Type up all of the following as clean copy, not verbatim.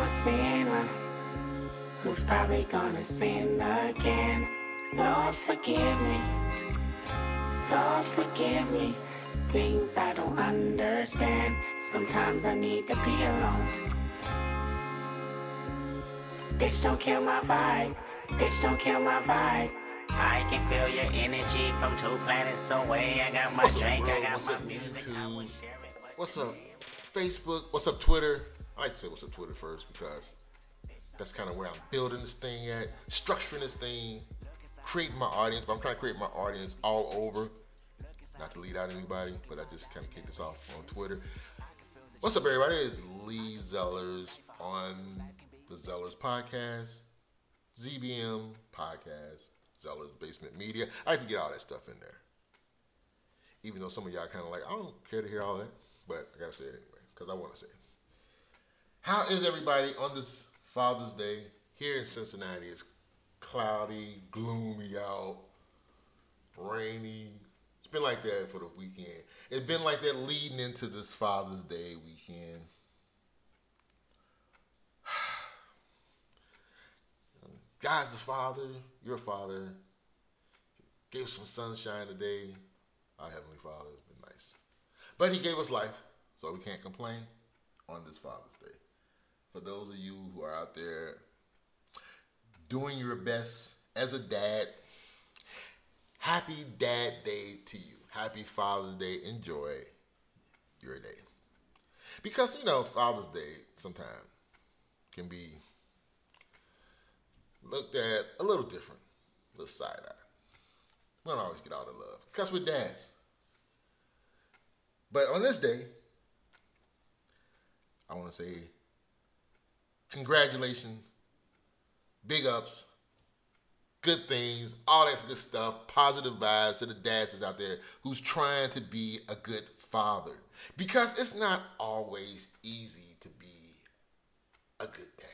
a sinner who's probably gonna sin again. Lord, forgive me. Lord, forgive me. Things I don't understand. Sometimes I need to be alone. Bitch, don't kill my vibe. Bitch, don't kill my vibe. I can feel your energy from 2 planets away. I got my drink, I got my music. YouTube? What's up, Facebook? What's up, Twitter? I like to say what's up, Twitter first because that's kind of where I'm building this thing at, structuring this thing, creating my audience. But I'm trying to create my audience all over. Not to lead out anybody, but I just kind of kick this off on Twitter. What's up, everybody? It's Lee Zellers on the Zellers Podcast, ZBM Podcast, Zellers Basement Media. I like to get all that stuff in there. Even though some of y'all kind of like, I don't care to hear all that, but I got to say it anyway, because I want to say it. How is everybody on this Father's Day? Here in Cincinnati, it's cloudy, gloomy out, rainy. It's been like that for the weekend. It's been like that leading into this Father's Day weekend. God's the Father, your Father, gave us some sunshine today. Our Heavenly Father has been nice. But He gave us life, so we can't complain on this Father's Day. For those of you who are out there doing your best as a dad, happy Dad Day to you. Happy Father's Day. Enjoy your day. Because, Father's Day sometimes can be looked at a little different, a little side-eye. We don't always get all the love because we're dads. But on this day, I want to say congratulations, big ups, good things, all that good stuff, positive vibes to the dads that's out there who's trying to be a good father. Because it's not always easy to be a good dad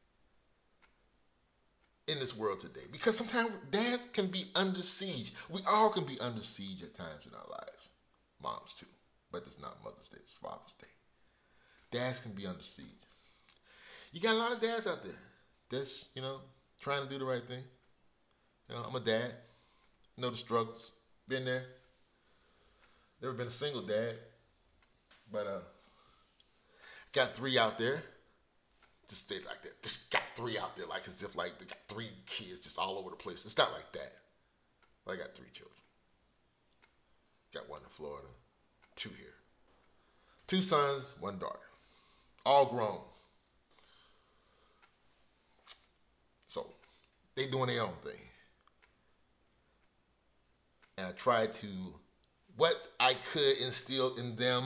in this world today. Because sometimes dads can be under siege. We all can be under siege at times in our lives. Moms too. But it's not Mother's Day, it's Father's Day. Dads can be under siege. You got a lot of dads out there that's, trying to do the right thing. I'm a dad. Know the struggles. Been there. Never been a single dad. But got 3 out there. Just stay like that. Just got 3 out there like as if like they got 3 kids just all over the place. It's not like that. But I got 3 children. Got 1 in Florida. 2 here. 2 sons, 1 daughter. All grown. So, they doing their own thing. And I try to, what I could instill in them,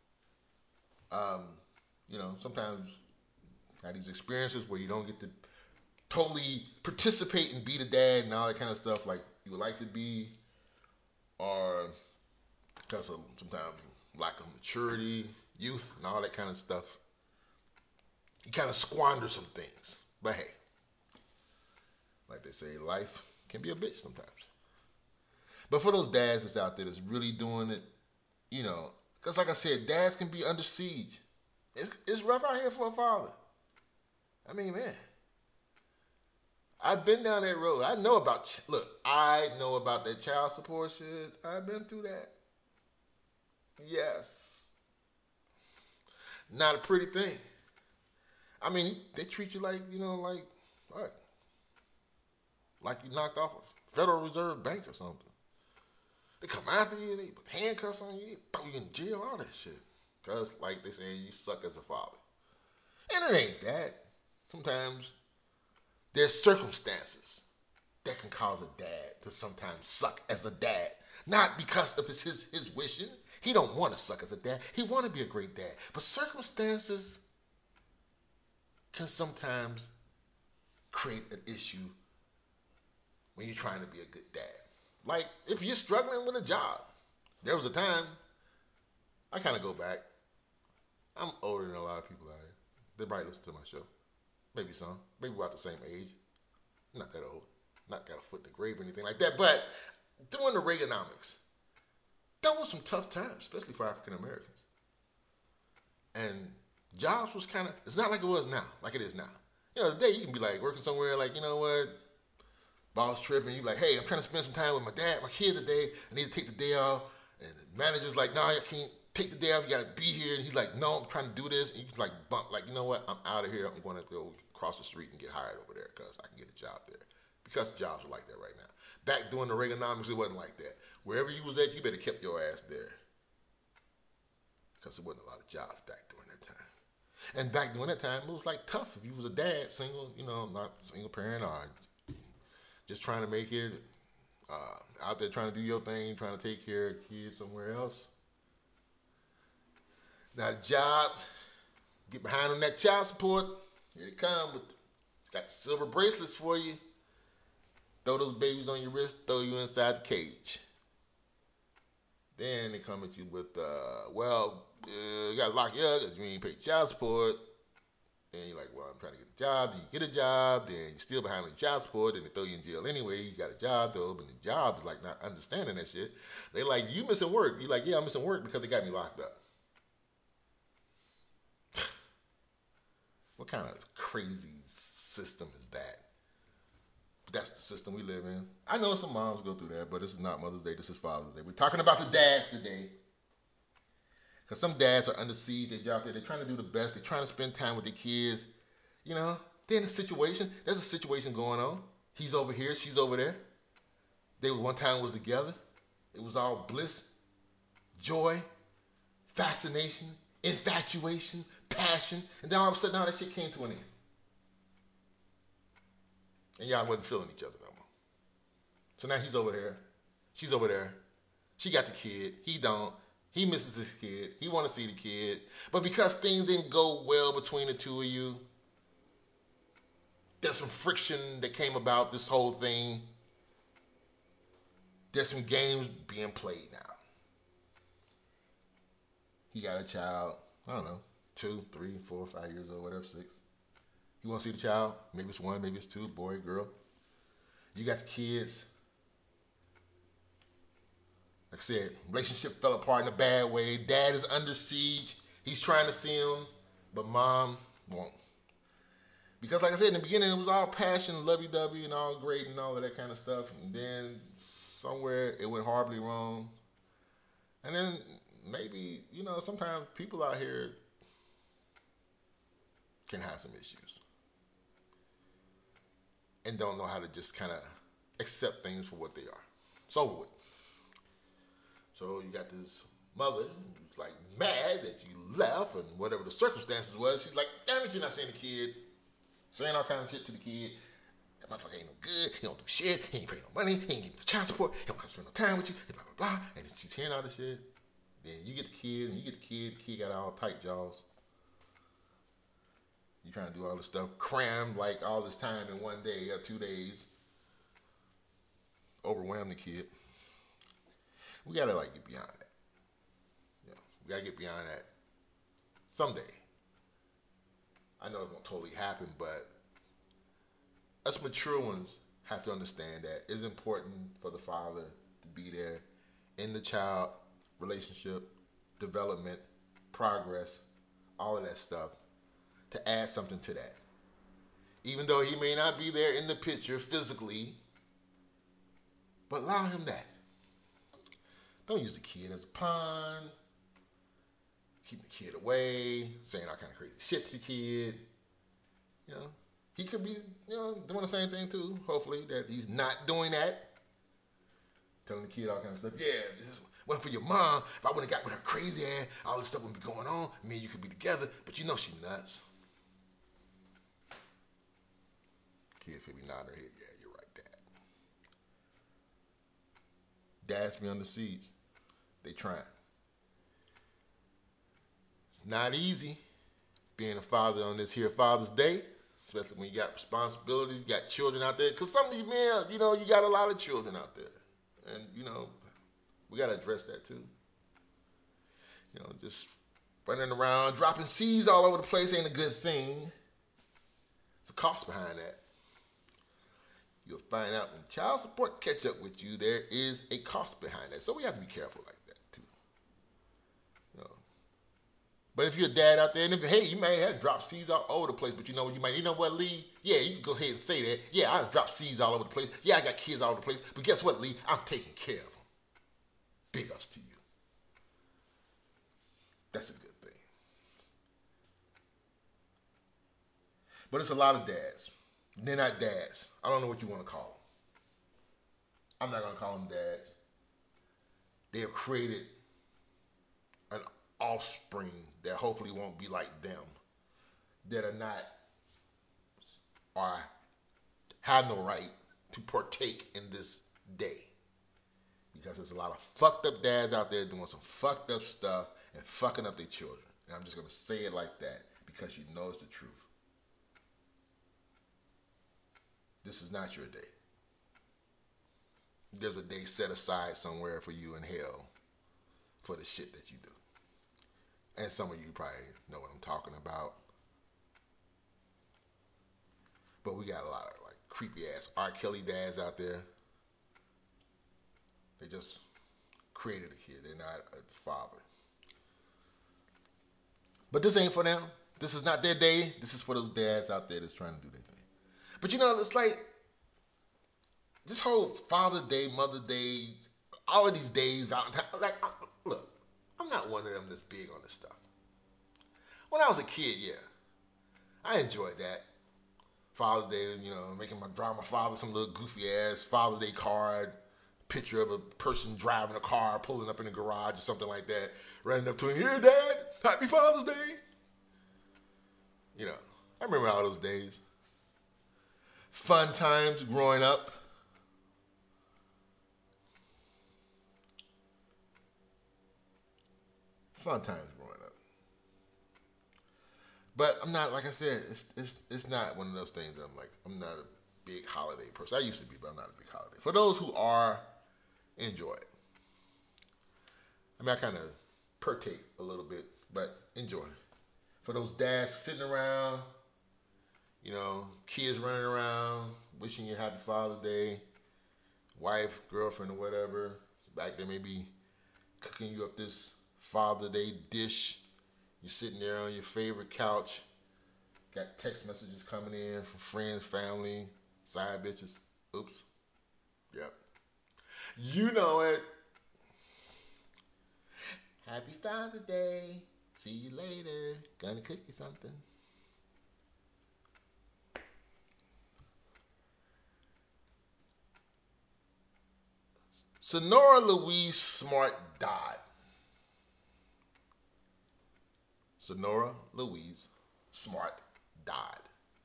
sometimes have these experiences where you don't get to totally participate and be the dad and all that kind of stuff like you would like to be, or because of sometimes lack of maturity, youth, and all that kind of stuff. You kind of squander some things. But hey, like they say, life can be a bitch sometimes. But for those dads that's out there that's really doing it, because like I said, dads can be under siege. It's rough out here for a father. I mean, man, I've been down that road. I know about that child support shit. I've been through that. Yes. Not a pretty thing. I mean, they treat you like, like what? Like you knocked off a Federal Reserve Bank or something. They come after you, they put handcuffs on you, they throw you in jail, all that shit. Because, like they say, you suck as a father. And it ain't that. Sometimes there's circumstances that can cause a dad to sometimes suck as a dad. Not because of his wishing. He don't want to suck as a dad. He want to be a great dad. But circumstances can sometimes create an issue when you're trying to be a good dad. Like, if you're struggling with a job. There was a time, I kind of go back. I'm older than a lot of people out here. They probably listen to my show. Maybe some. Maybe we're about the same age. I'm not that old. Not got a foot in the grave or anything like that. But during the Reaganomics, that was some tough times, especially for African Americans. And jobs was kind of, it's not like it was now, like it is now. You know, today you can be like working somewhere like, you know what, boss tripping, you like, hey, I'm trying to spend some time with my dad, my kids today. I need to take the day off. And the manager's like, no, I can't take the day off. You got to be here. And he's like, no, I'm trying to do this. And you like bump, like, you know what? I'm out of here. I'm going to go across the street and get hired over there because I can get a job there. Because jobs are like that right now. Back during the Reaganomics, it wasn't like that. Wherever you was at, you better keep your ass there. Because there wasn't a lot of jobs back during that time. And back during that time, it was like tough. If you was a dad, single, you know, not single parent or just trying to make it, out there trying to do your thing, trying to take care of kids somewhere else. Now the job, get behind on that child support. Here it come. It's got silver bracelets for you. Throw those babies on your wrist, throw you inside the cage. Then they come at you with, you got to lock you up because you ain't paid child support. Then you're like, well, I'm trying to get a job. Then you get a job. Then you're still behind on your child support. Then they throw you in jail anyway. You got a job, though. But the job is like not understanding that shit. They like, you missing work. You're like, yeah, I'm missing work because they got me locked up. What kind of crazy system is that? But that's the system we live in. I know some moms go through that, but this is not Mother's Day. This is Father's Day. We're talking about the dads today. Because some dads are under siege. They're out there. They're trying to do the best. They're trying to spend time with their kids. You know, they're in a situation. There's a situation going on. He's over here. She's over there. They one time was together. It was all bliss, joy, fascination, infatuation, passion. And then all of a sudden, all that shit came to an end. And y'all wasn't feeling each other no more. So now he's over there. She's over there. She got the kid. He don't. He misses his kid. He want to see the kid. But because things didn't go well between the two of you, there's some friction that came about this whole thing. There's some games being played now. He got a child, I don't know, 2, 3, 4, 5 years old, whatever, 6. You want to see the child? Maybe it's 1, maybe it's 2, boy, girl. You got the kids. Like I said, relationship fell apart in a bad way. Dad is under siege. He's trying to see him, but mom won't. Because like I said in the beginning, it was all passion, lovey-dovey, and all great and all of that kind of stuff. And then somewhere it went horribly wrong. And then maybe, you know, sometimes people out here can have some issues. And don't know how to just kind of accept things for what they are. It's over with. So you got this mother who's like mad that you left and whatever the circumstances was. She's like, damn it, you're not seeing the kid. Saying all kinds of shit to the kid. That motherfucker ain't no good. He don't do shit. He ain't pay no money. He ain't getting no child support. He don't come spend no time with you. Blah, blah, blah. And she's hearing all this shit. Then you get the kid and you get the kid got all tight jaws. You trying to do all this stuff, cram like all this time in one day or 2 days. Overwhelm the kid. We gotta like get beyond that. You know, we gotta get beyond that someday. I know it won't totally happen, but us mature ones have to understand that it's important for the father to be there in the child relationship, development, progress, all of that stuff, to add something to that. Even though he may not be there in the picture physically, but allow him that. Don't use the kid as a pawn. Keep the kid away, saying all kind of crazy shit to the kid. You know, he could be, you know, doing the same thing too. Hopefully that he's not doing that. Telling the kid all kind of stuff. Yeah, this is one for your mom. If I would have got with her crazy ass, all this stuff wouldn't be going on. Me and you could be together, but you know she nuts. Kid could be nodding her head. Yeah, you're right, Dad. Dads be under siege. They trying. It's not easy being a father on this here Father's Day, especially when you got responsibilities, you got children out there. Because some of you men, you know, you got a lot of children out there. And, you know, we got to address that too. You know, just running around, dropping seeds all over the place ain't a good thing. There's a cost behind that. You'll find out when child support catch up with you, there is a cost behind that. So we have to be careful like that too. You know, But if you're a dad out there, and if, hey, you may have dropped seeds all over the place, but you know what, Lee? Yeah, you can go ahead and say that. Yeah, I dropped seeds all over the place. Yeah, I got kids all over the place. But guess what, Lee? I'm taking care of them. Big ups to you. That's a good thing. But it's a lot of dads. They're not dads. I don't know what you want to call them. I'm not going to call them dads. They have created an offspring that hopefully won't be like them, that are not, or have no right to partake in this day. Because there's a lot of fucked up dads out there doing some fucked up stuff and fucking up their children. And I'm just going to say it like that because you know it's the truth. This is not your day. There's a day set aside somewhere for you in hell for the shit that you do. And some of you probably know what I'm talking about. But we got a lot of like creepy ass R. Kelly dads out there. They just created a kid. They're not a father. But this ain't for them. This is not their day. This is for those dads out there that's trying to do their thing. But you know, it's like this whole Father Day, Mother Day, all of these days, Valentine. Like, look, I'm not one of them that's big on this stuff. When I was a kid, yeah, I enjoyed that. Father's Day, you know, drawing my father some little goofy ass Father's Day card, picture of a person driving a car, pulling up in the garage or something like that, running up to him, here, Dad, happy Father's Day. You know, I remember all those days. Fun times growing up. Fun times growing up. But I'm not, like I said, it's not one of those things that I'm not a big holiday person. I used to be, but I'm not a big holiday. For those who are, enjoy it. I mean, I kind of partake a little bit, but enjoy. For those dads sitting around, you know, kids running around, wishing you happy Father's Day, wife, girlfriend, or whatever, back there maybe cooking you up this Father's Day dish. You're sitting there on your favorite couch, got text messages coming in from friends, family, side bitches. Oops. Yep. You know it. Happy Father's Day. See you later. Gonna cook you something. Sonora Louise Smart died. Sonora Louise Smart died.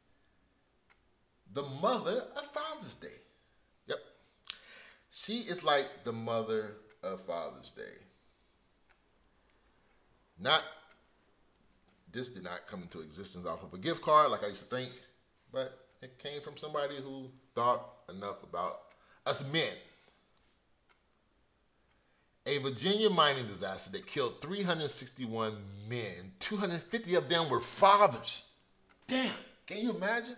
The mother of Father's Day. Yep. She is like the mother of Father's Day. This did not come into existence off of a gift card like I used to think, but it came from somebody who thought enough about us men. A Virginia mining disaster that killed 361 men. 250 of them were fathers. Damn, can you imagine?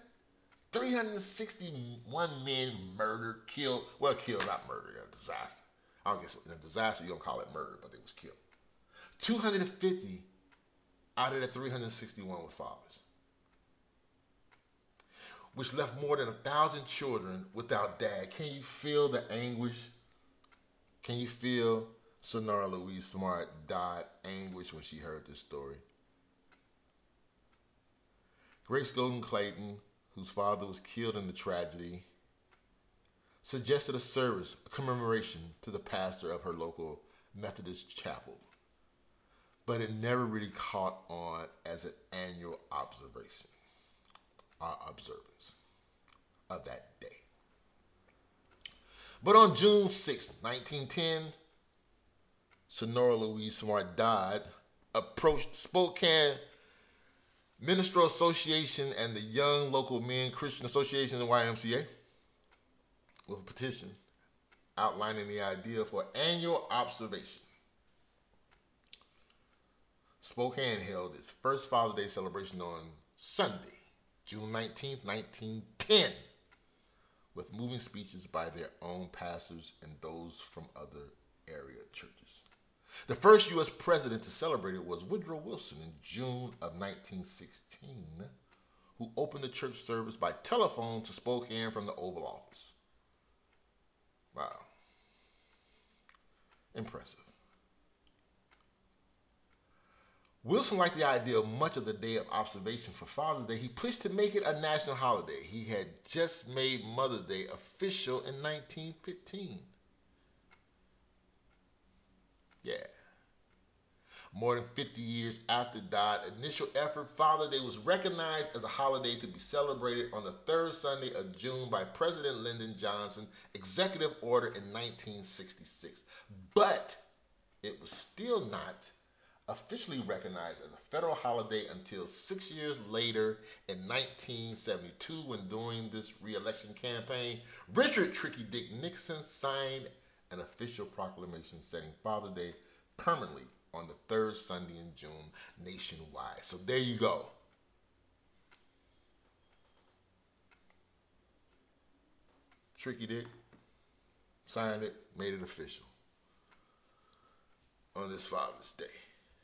361 men murdered, killed, not murdered, a disaster. I guess in a disaster you don't call it murder, but they was killed. 250 out of the 361 were fathers, which left more than 1,000 children without dad. Can you feel the anguish? Can you feel Sonora Louise Smart died anguish when she heard this story? Grace Golden Clayton, whose father was killed in the tragedy, suggested a service, a commemoration to the pastor of her local Methodist chapel. But it never really caught on as an annual observance of that day. But on June 6, 1910, Sonora Louise Smart died, approached Spokane Minstrel Association and the Young Local Men Christian Association, the YMCA, with a petition outlining the idea for annual observation. Spokane held its first Father's Day celebration on Sunday, June 19, 1910, with moving speeches by their own pastors and those from other area churches. The first U.S. president to celebrate it was Woodrow Wilson in June of 1916, who opened the church service by telephone to Spokane from the Oval Office. Wow. Impressive. Wilson liked the idea of much of the day of observation for Father's Day. He pushed to make it a national holiday. He had just made Mother's Day official in 1915. Yeah. More than 50 years after Dodd's initial effort, Father's Day was recognized as a holiday to be celebrated on the third Sunday of June by President Lyndon Johnson, executive order in 1966. But it was still not officially recognized as a federal holiday until 6 years later in 1972, when during this re-election campaign, Richard Tricky Dick Nixon signed an official proclamation setting Father's Day permanently on the third Sunday in June nationwide. So there you go. Tricky Dick signed it, made it official on this Father's Day.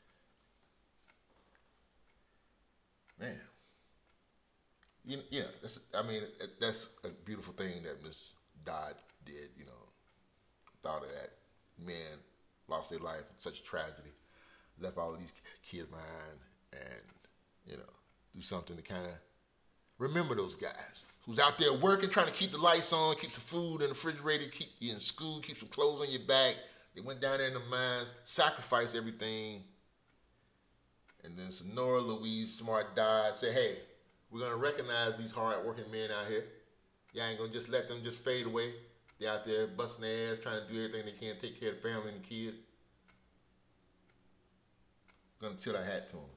Man, you know, that's a beautiful thing that Miss Dodd did. You know, thought of that. Men lost their life in such tragedy, left all of these kids behind, and you know, do something to kind of remember those guys who's out there working, trying to keep the lights on, keep some food in the refrigerator, keep you in school, keep some clothes on your back. They went down there in the mines, sacrificed everything. And then Sonora Louise Smart Dodd said, hey, we're going to recognize these hard-working men out here. Y'all ain't going to just let them just fade away. They're out there busting their ass, trying to do everything they can to take care of the family and the kid. Going to tilt our hat to them.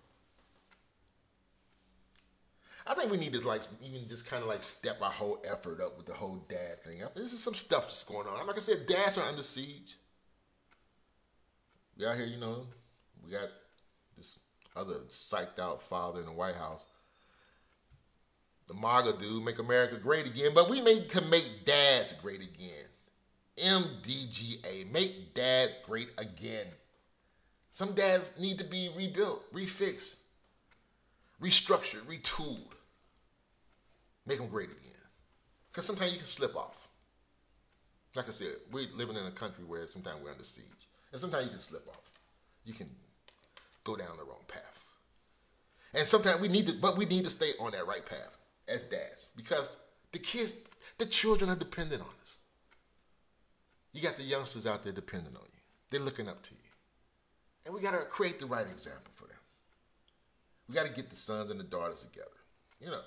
I think we need to even just kind of step our whole effort up with the whole dad thing. This is some stuff that's going on. Like I said, dads are under siege. We out here, you know, we got this other psyched out father in the White House. The MAGA dude, Make America Great Again, but we can make dads great again. MDGA, make dads great again. Some dads need to be rebuilt, refixed, restructured, retooled. Make them great again. Because sometimes you can slip off. Like I said, we're living in a country where sometimes we're under siege. And sometimes you can slip off. You can go down the wrong path. And sometimes we need to stay on that right path as dads, because the children are dependent on us. You got the youngsters out there depending on you. They're looking up to you. And we got to create the right example for them. We got to get the sons and the daughters together. You know.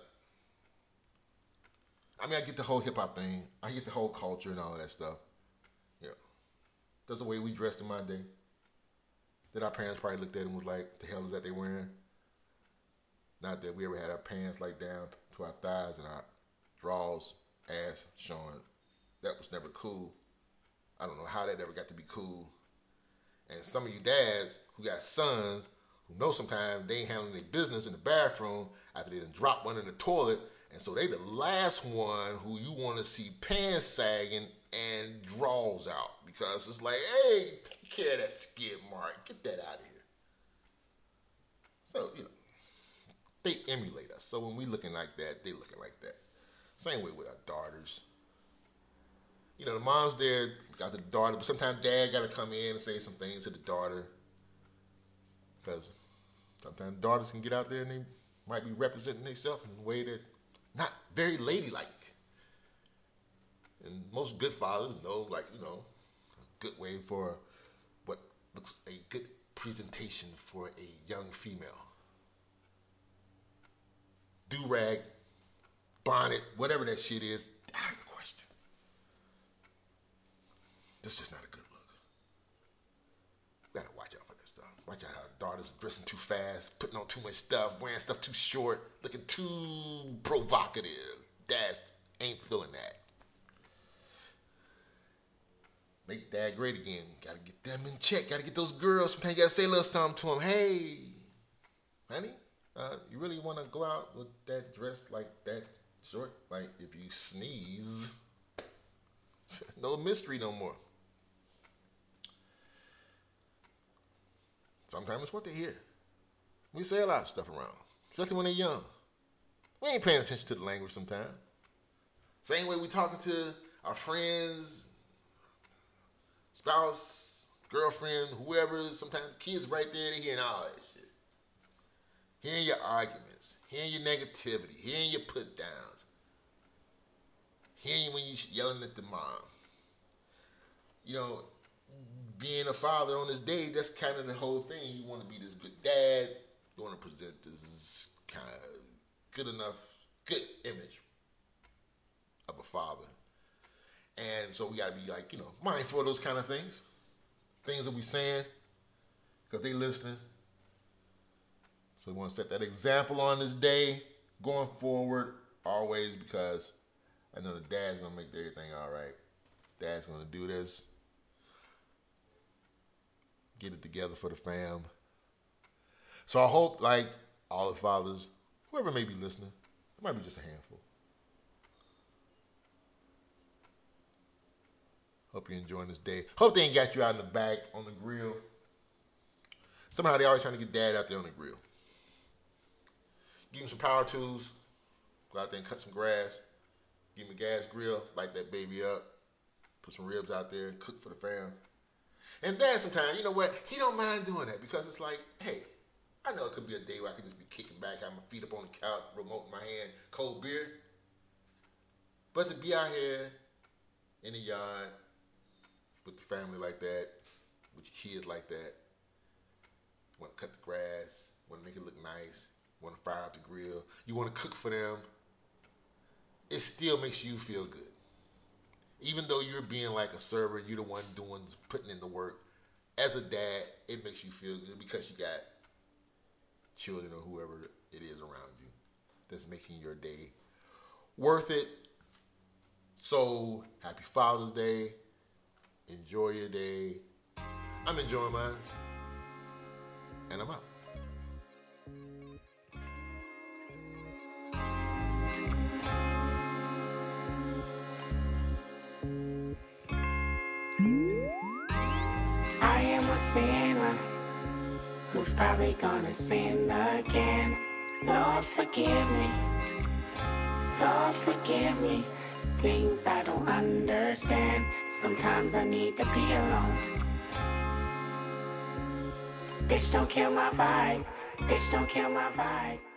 I mean, I get the whole hip hop thing. I get the whole culture and all of that stuff. You know. That's the way we dressed in my day. That our parents probably looked at and was like, the hell is that they wearing? Not that we ever had our pants down to our thighs and our drawers, ass showing. That was never cool. I don't know how that ever got to be cool. And some of you dads who got sons who know sometimes they ain't handling their business in the bathroom after they done dropped one in the toilet, and so they the last one who you want to see pants sagging and drawers out, because it's like, hey, take care of that skid mark. Get that out of here. So, you know, they emulate us. So when we looking like that, they looking like that. Same way with our daughters. You know, the mom's there, got the daughter, but sometimes dad got to come in and say some things to the daughter. Because sometimes daughters can get out there and they might be representing themselves in a way that not very ladylike. And most good fathers know, a good way for what looks a good presentation for a young female. Do-rag, bonnet, whatever that shit is, out of the question. This is just not a good look. We gotta watch out for this stuff. Watch out how daughters dressing too fast, putting on too much stuff, wearing stuff too short, looking too provocative. Dads ain't feeling that. Make dad great again. Gotta get them in check. Gotta get those girls. Sometimes you gotta say a little something to them. Hey, honey, you really want to go out with that dress like that short? Like, if you sneeze, no mystery no more. sometimes it's what they hear. We say a lot of stuff around, especially when they're young. We ain't paying attention to the language sometimes. Same way we talking to our friends, spouse, girlfriend, whoever. Sometimes the kids right there, they hearing all that shit. Hearing your arguments, hearing your negativity, hearing your put downs, hearing when you yelling at the mom. You know, being a father on this day, that's kind of the whole thing. You want to be this good dad. You want to present this kind of good image of a father. And so we got to be like, mindful of those kind of things. Things that we saying, because they listening. So we want to set that example on this day, going forward, always, because I know the dad's going to make everything all right. Dad's going to do this. Get it together for the fam. So I hope, like all the fathers, whoever may be listening, it might be just a handful. Hope you're enjoying this day. Hope they ain't got you out in the back on the grill. Somehow they always trying to get dad out there on the grill. Give him some power tools. Go out there and cut some grass. Give him a gas grill. Light that baby up. Put some ribs out there and cook for the fam. And dad sometimes, you know what? He don't mind doing that because it's like, hey, I know it could be a day where I could just be kicking back, have my feet up on the couch, remote in my hand, cold beer. But to be out here in the yard with the family like that, with your kids like that, want to cut the grass, want to make it look nice, want to fire up the grill, you want to cook for them, it still makes you feel good. Even though you're being like a server, you're the one putting in the work. As a dad, it makes you feel good because you got children or whoever it is around you that's making your day worth it. So, happy Father's Day. Enjoy your day. I'm enjoying mine. And I'm out. I am a sinner who's probably gonna sin again. Lord, forgive me. Lord, forgive me. Things I don't understand. Sometimes I need to be alone. Bitch, don't kill my vibe. Bitch, don't kill my vibe.